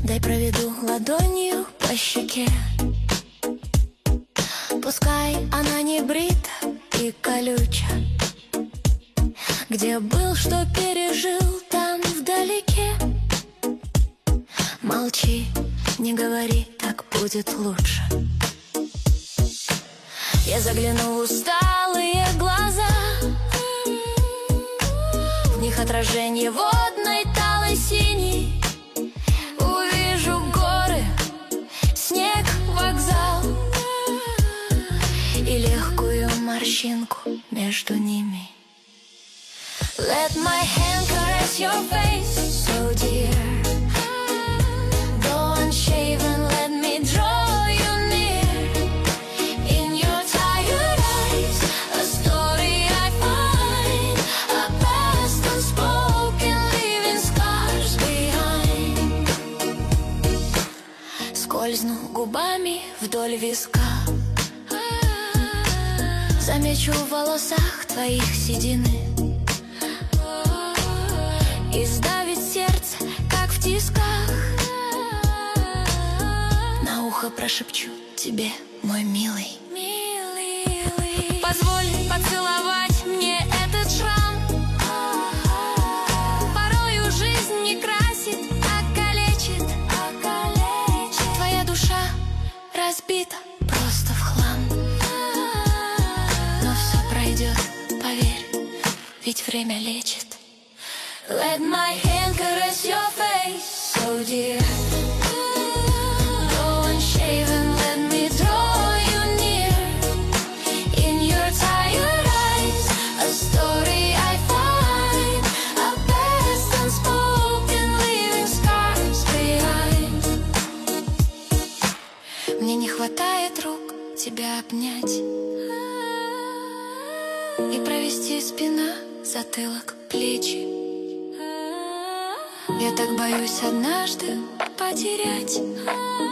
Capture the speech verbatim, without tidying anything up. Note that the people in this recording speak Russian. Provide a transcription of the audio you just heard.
Дай проведу ладонью по щеке. Пускай она не брита и колюча. Где был, что пережил, там вдалеке. Молчи, не говори, так будет лучше. Я загляну в усталые глаза. В них отражение водной талой синей. Увижу горы, снег, вокзал и легкую морщинку между ними. Let my hand caress your face, so dear. Go unshaven, let me draw you near. In your tired eyes, a story I find, a past unspoken, leaving scars behind. Скользну губами вдоль виска. Замечу в волосах твоих седины. И сдавит сердце, как в тисках. На ухо прошепчу тебе, мой милый. Позволь поцеловать мне этот шрам. Порою жизнь не красит, а калечит. Твоя душа разбита просто в хлам. Но все пройдет, поверь, ведь время лечит. Let my hand caress your face, so dear. Go unshaven, let me draw you near. In your tired eyes, a story I find, a past unspoken, leaving scars behind. Мне не хватает рук тебя обнять и провести спина, затылок, плечи. Я так боюсь однажды потерять.